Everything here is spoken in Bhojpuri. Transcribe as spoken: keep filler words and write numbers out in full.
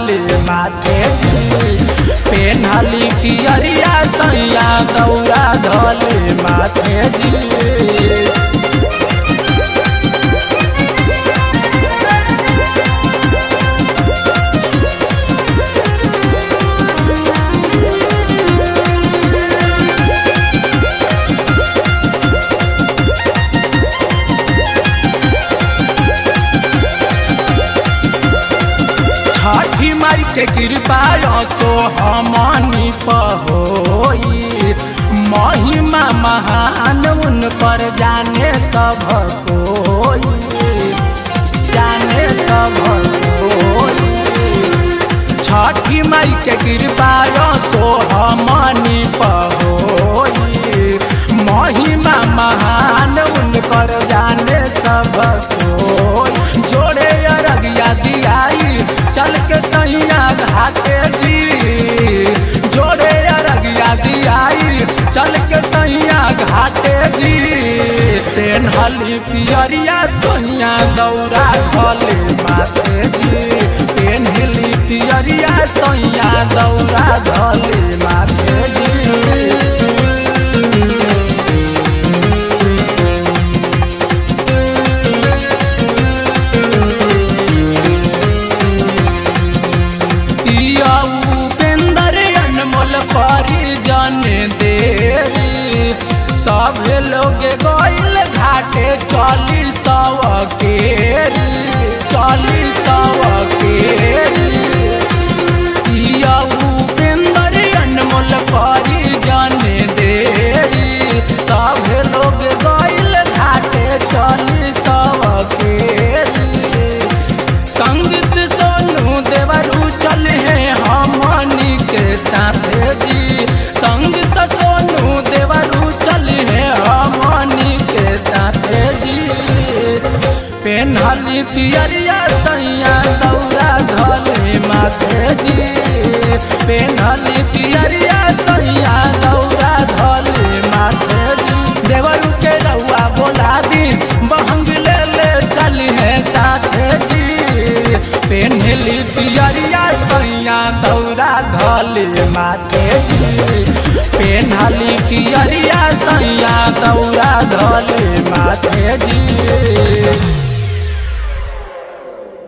धले माथे जी पेन्हली पियरिया सैया दौरा धले माथे जी। छठी माई के कृपा सो हमनी पहोई महिमा महान उन पर जाने सब कोई जाने सब कोई। छठी माई के कृपा सो हमनी पहोई महिमा महान उन पर जाने सब कोई। जोड़े अरगिया दियाई चल के सैया घाटे जी जोड़े अरगिया दियाई चल के सैया घाटे जी। पेन्हली पियरिया सैया दौरा धले माथे जी पेन्हली पियरिया सैया दौरा धले माथे जी। सब लोग गइल घाटे चली सव केरी चली सव केरी। उपेंद्र अनमोल परी जाने देरी सब लोग गइल घाटे चली सव केरी। संगीत सोनू देवरू चले हैं हमनी के साथ जी संगीत सोनू देवरू चले हैं हमनी के साथ जी। पेन्हली पियरिया सैया दौरा धले माथे जी पेन्हली पियरिया सैया दौरा धले माथे जी। देवरू के रउआ बोला दी बहंग ले ले चली है साथ जी पेन्हली पियरिया सैया दौरा धले माथे जी पेन्हली पियरिया सैया दौरा धले